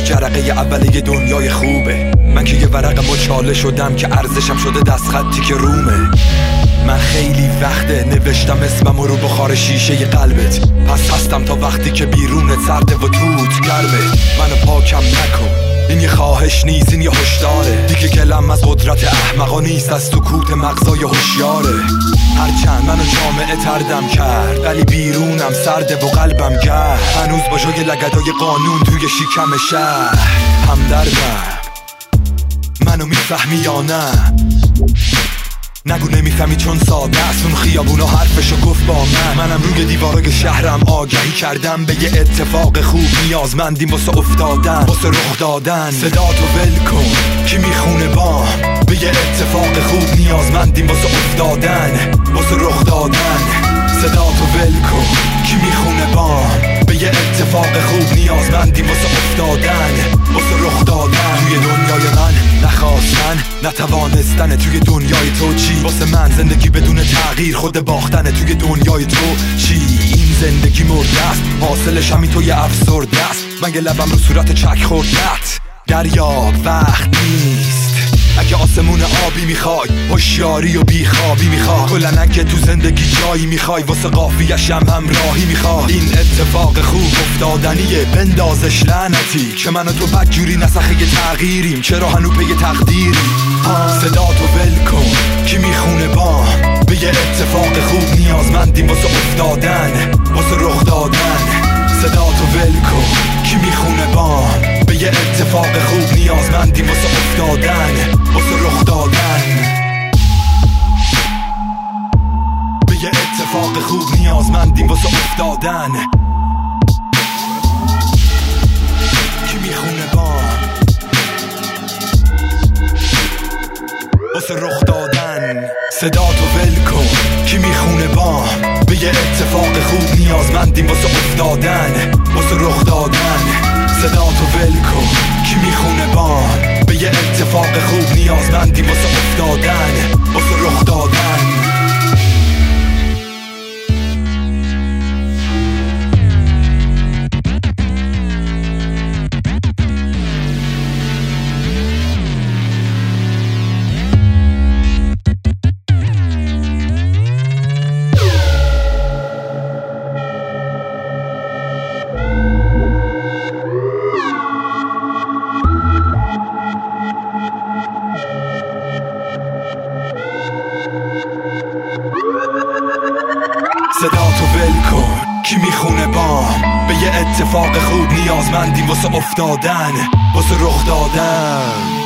جرقه اولیه دنیای خوبه. من که یه ورق مچاله شدم که ارزشم شده دست خطی که رومه. من خیلی وقته نوشتم اسمم رو بخار شیشه ی قلبت. پس هستم تا وقتی که بیرونت سرده و توت گرمه. منو پاکم نکن، این یه خواهش نیست، این یه هشداره. دیگه گلم از قدرت احمقا نیست، از سکوت مغزای هوشیاره. هرچند منو جامعه تردم کرد ولی بیرونم سرده و قلبم گرم. هنوز با جای لگدای قانون توی شکم شهر همدردم. منو میفهمی یا نه؟ نگو نمیفهمی چون ساده است. اون خیابونا حرفشو گفت با منم روی دیوارای شهرم آگهی کردم به یه اتفاق خوب. نیازمندیم واسه افتادن، واسه رخ دادن. صداتو ول کن کی میخونه بام به یه اتفاق خوب. نیازمندیم واسه افتادن، واسه رخ دادن. صداتو ول کن کی میخونه بام به یه اتفاق خوب. نیازمندیم واسه افتادن، واسه رخ دادن. توی دنیای من نخواستن نتوانستن، توی دنیای تو چی؟ واسه من زندگی بدون تغییر خود باختنه. توی دنیای تو چی؟ این زندگی مرده است، حاصلش همین توی افسرده است. من یه لبم رو صورت چک خوردت. دریاب وقت نیست اگه آسمون آبی میخوای، هوشیاری و بیخوابی میخوای. کلن اگه تو زندگی جایی میخوای، واسه قافیه‌ش هم همراهی میخوای. این اتفاق خوب افتادنیه، بندازش لعنتی که من و تو بدجوری نسخه تغییریم. چرا هنو پی تقدیری؟ صداتو ول کن کی میخونه بام به یه اتفاق خوب. نیازمندیم واسه افتادن، واسه رخ دادن. صداتو ول کن کی میخونه بام به یه اتفاق خوب. نیازمندیم واسه افتادن، واسه رخ دادن. به یه اتفاق خوب. نیازمندیم واسه افتادن. کی میخونه بام واسه رخ دادن. صداتو ول کن کی میخونه بام به یه اتفاق خوب. نیازمندیم واسه افتادن، واسه رخ دادن. صداتو ول کن کی میخونه بام به یه اتفاق خوب. نیازمندیم واسه افتادن، واسه رخ دادن. صداتو ول کن کی میخونه بام به یه اتفاق خوب. نیازمندیم واسه افتادن، واسه رخ دادن.